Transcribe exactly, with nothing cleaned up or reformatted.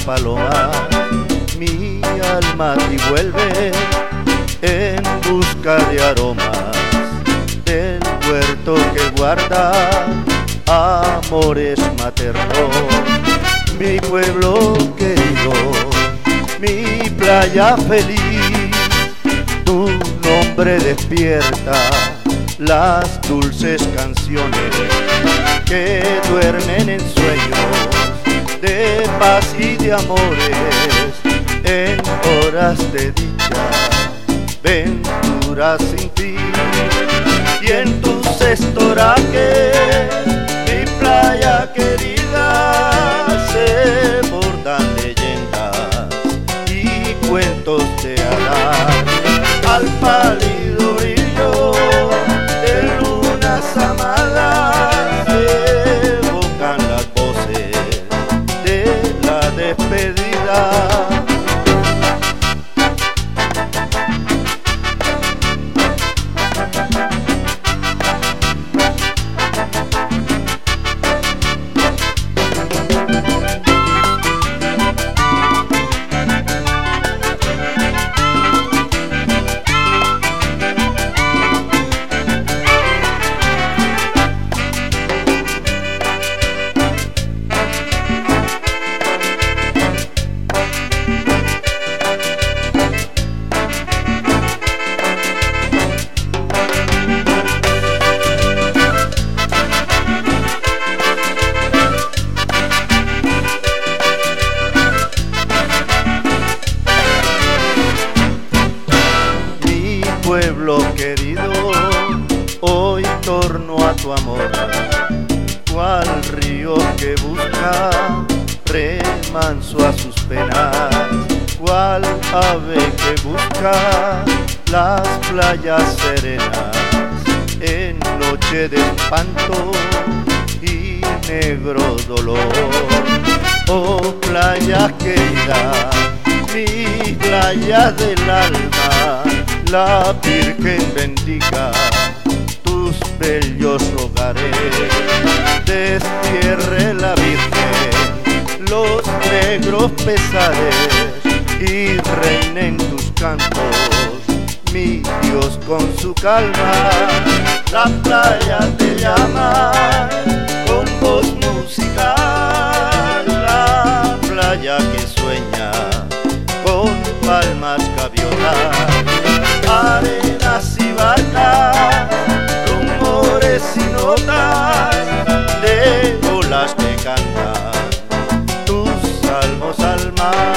palomas, mi alma a ti vuelve en busca de aromas del huerto que guarda amores maternos. Mi pueblo querido, mi playa feliz, tu nombre despierta las dulces canciones que duermen en sueños de paz y de amores, en horas de dicha, venturas sin fin. Y en tus estorajes, mi playa querida, se bordan leyendas y cuentos de hadas al pálido brillo de lunas amadas. Evocan las voces de la despedida. Pueblo querido, hoy torno a tu amor, cual río que busca remanso a sus penas, cual ave que busca las playas serenas en noche de espanto y negro dolor. Oh playa querida, mi playa del alma, la Virgen bendiga tus bellos hogares. Destierre la Virgen los negros pesares y reine en tus cantos, mi Dios con su calma. La playa te llama con voz musical, la playa que sueña con palmas gaviotas, arenas y barcas, rumores y notas de olas que cantan tus salmos al mar.